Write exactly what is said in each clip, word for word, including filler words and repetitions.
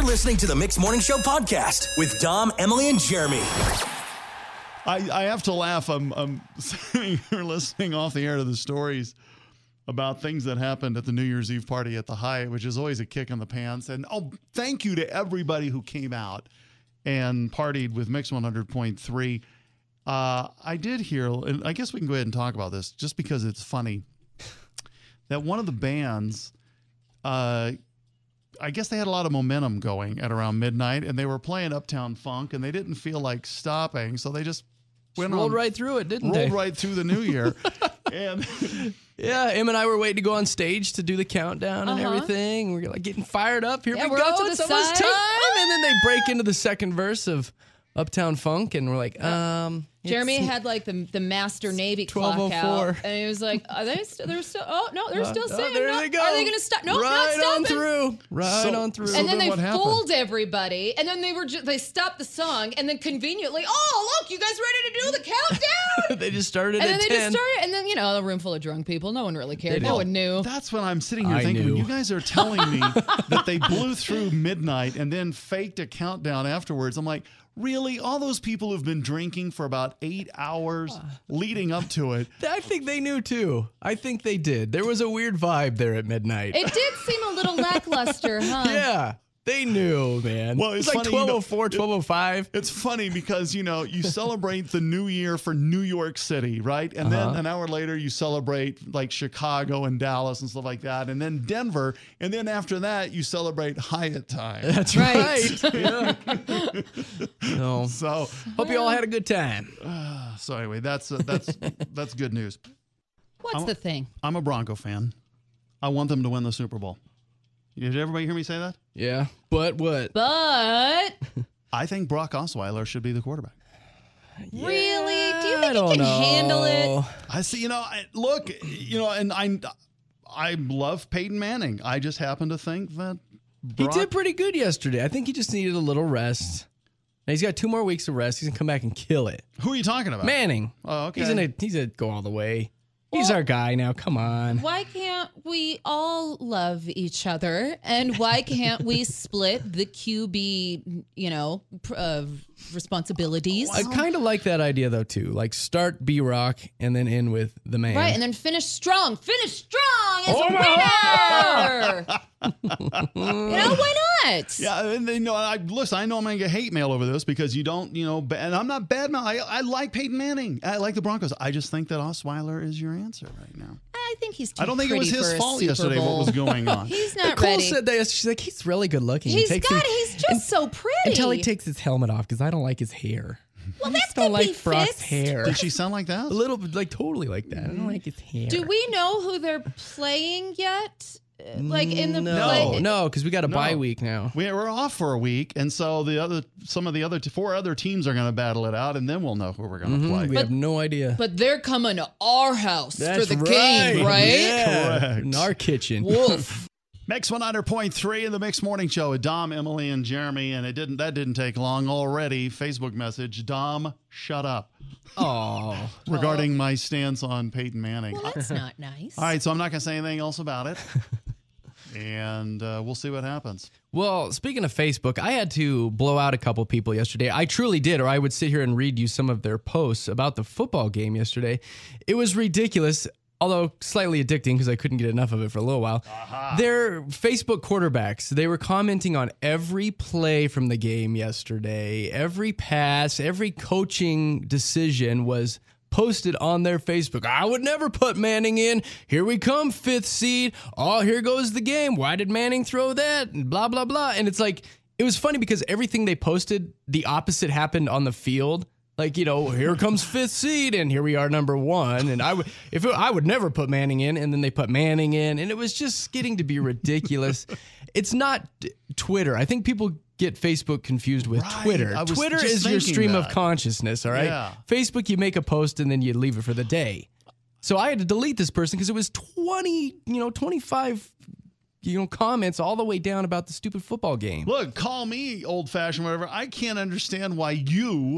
You're listening to the Mixed Morning Show podcast with Dom, Emily, and Jeremy. I, I have to laugh. I'm, I'm sitting here listening off the air to the stories about things that happened at the New Year's Eve party at the Hyatt, which is always a kick in the pants. And oh, thank you to everybody who came out and partied with Mix one hundred point three. Uh, I did hear, and I guess we can go ahead and talk about this just because it's funny, that one of the bands, uh, I guess they had a lot of momentum going at around midnight, and they were playing Uptown Funk, and they didn't feel like stopping, so they just went just rolled on, right through it, didn't rolled they? Rolled right through the new year. and yeah, Em and I were waiting to go on stage to do the countdown and Uh-huh. everything. We we're like getting fired up. Here Yeah, we we're go. off to the It's almost side. time. And then they break into the second verse of Uptown Funk, and we're like, um... Jeremy it's- had like the the master Navy twelve oh clock four. out, and he was like, "Are they? St- they're still? Oh no, they're still Oh, singing. there no, they go. Are they going to stop? No, right not on stopping." through. Right So- on through. so And then then they what happened? fooled everybody, and then they were ju- they stopped the song, and then conveniently, oh look, you guys ready to do the countdown? they just started And at then they ten. just started, and then you know, a room full of drunk people. No one really cared. They No didn't. one knew. that's when I'm sitting here I thinking, knew. when you guys are telling me that they blew through midnight and then faked a countdown afterwards, I'm like, really? All those people who've been drinking for about eight hours leading up to it. I think they knew too. I think they did. There was a weird vibe there at midnight. It did seem a little lackluster, huh? yeah, they knew, man. Well, it's it's like funny, you know, twelve oh four, twelve oh five. It's funny because, you know, you celebrate the new year for New York City, right? And Uh-huh. then an hour later, you celebrate like Chicago and Dallas and stuff like that. And then Denver. And then after that, you celebrate Hyatt time. That's Right. right. yeah. So, So, hope you all had a good time. so anyway, that's uh, that's that's good news. What's I'm- the thing? I'm a Bronco fan. I want them to win the Super Bowl. Did everybody hear me say that? Yeah, but what? But I think Brock Osweiler should be the quarterback. really, do you I think he don't can know. handle it? I see, you know, I, look, you know, and I I love Peyton Manning. I just happen to think that He Brock, did pretty good yesterday. I think he just needed a little rest. Now he's got two more weeks of rest. He's gonna come back and kill it. Who are you talking about? Manning. Oh, okay. He's gonna he's gonna go all the way. He's Well- our guy now. Come on. Why can't we all love each other? And why can't we split the Q B, you know, pr- uh, responsibilities? I kind of like that idea though too. Like start B Rock and then end with the man. Right, and then finish strong. Finish strong as Oh, a winner. You know, why not? Yeah, and then, you know, I, listen, I know I'm going to get hate mail over this because you don't, you know, ba- and I'm not bad. I, I like Peyton Manning. I like the Broncos. I just think that Osweiler is your answer right now. I think he's too I don't think it was pretty his for a fault Super yesterday what Bowl. was going on. He's not Nicole ready. said that she's like he's really good looking. He's takes got. his- He's just so pretty. until he takes his helmet off because I don't like his hair. Well, I that just don't could like be Brock's fixed. hair. Did she sound like that? A little bit, like totally like that. I don't like his hair. Do we know who they're playing yet? Uh, Like in the no, play- no, because we got a No. bye week now. We, we're off for a week, and so the other, some of the other, t- four other teams are going to battle it out, and then we'll know who we're going to Mhm, play. we have no idea. But they're coming to our house That's for the right. game, right? Yeah, Correct. in our kitchen. Wolf. Mix one hundred point three in the Mix Morning Show with Dom, Emily, and Jeremy, and it didn't. That didn't take long already. Facebook message: Dom, shut up. Oh, Regarding my stance on Peyton Manning. Well, that's not nice. All right, so I'm not going to say anything else about it, and uh, we'll see what happens. well, speaking of Facebook, I had to blow out a couple people yesterday. I truly did, or I would sit here and read you some of their posts about the football game yesterday. It was ridiculous. Although slightly addicting because I couldn't get enough of it for a little while. They're Facebook quarterbacks. They were commenting on every play from the game yesterday. Every pass, every coaching decision was posted on their Facebook. I would never put Manning in. Here we come, fifth seed. Oh, here goes the game. Why did Manning throw that? And blah, blah, blah. And it's like, it was funny because everything they posted, the opposite happened on the field. Like, you know, here comes fifth seed, and here we are, number one. And I would, if it, I would never put Manning in, and then they put Manning in, and it was just getting to be ridiculous. It's not Twitter. I think people get Facebook confused with Right. Twitter. I was Twitter just is your thinking stream that. of consciousness. All right. Yeah. Facebook, you make a post and then you leave it for the day. So I had to delete this person because it was twenty, you know, twenty-five. You know, comments all the way down about the stupid football game. Look, call me old-fashioned, whatever. I can't understand why you,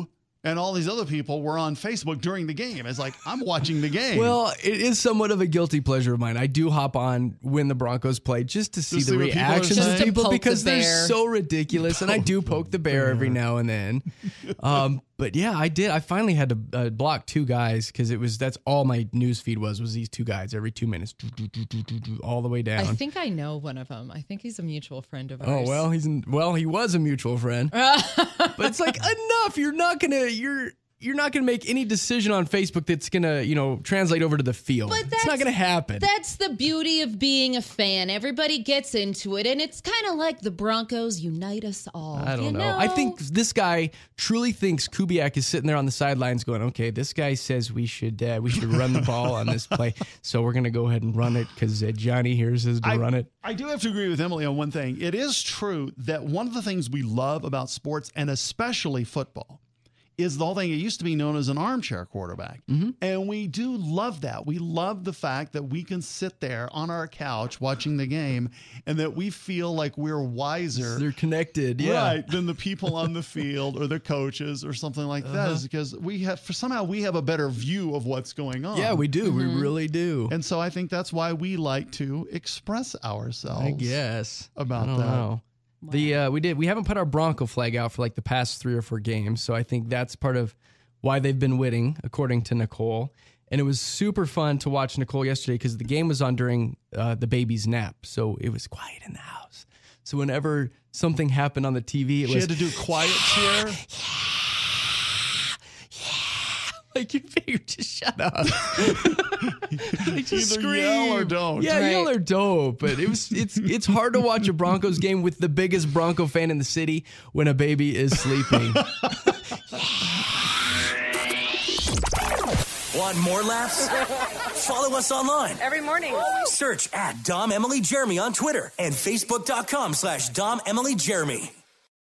And all these other people were on Facebook during the game. It's like, I'm watching the game. Well, it is somewhat of a guilty pleasure of mine. I do hop on when the Broncos play just to see Just the see what people are reactions saying? of people Just to poke because the they're bear. so ridiculous. And I do poke the bear every now and then. Um, but yeah, I did. I finally had to uh, block two guys because it was that's all my news feed was was these two guys every two minutes, all the way down. I think I know one of them. I think he's a mutual friend of Oh ours. well, he's in, well he was a mutual friend, but it's like enough. You're not gonna you're. You're not going to make any decision on Facebook that's going to, you know, translate over to the field. But It's that's- not going to happen. That's the beauty of being a fan. Everybody gets into it, and it's kind of like the Broncos unite us all. I don't you know. know. I think this guy truly thinks Kubiak is sitting there on the sidelines going, okay, this guy says we should uh, we should run the ball on this play, so we're going to go ahead and run it because uh, Johnny here says to I, run it. I do have to agree with Emily on one thing. It is true that one of the things we love about sports, and especially football, is the whole thing. It used to be known as an armchair quarterback. Mm-hmm. And we do love that. We love the fact that we can sit there on our couch watching the game and that we feel like we're wiser. They're connected, yeah. Right, than the people on the field or the coaches or something like that, is because we have for somehow we have a better view of what's going on. Yeah, we do. We really do. And so I think that's why we like to express ourselves. I guess about I don't that. know. The uh, we did we haven't put our Bronco flag out for like the past three or four games, so I think that's part of why they've been winning, according to Nicole. And it was super fun to watch Nicole yesterday because the game was on during uh, the baby's nap, so it was quiet in the house. So whenever something happened on the T V, it She was had to do quiet cheer. like you figure, just shut up. Like, just Either scream. yell or don't. Yeah, Right. yell or don't. But it was it's it's hard to watch a Broncos game with the biggest Bronco fan in the city when a baby is sleeping. Want more laughs? Follow us online. Every morning. Search at Dom Emily Jeremy on Twitter and Facebook.com slash Dom Emily Jeremy.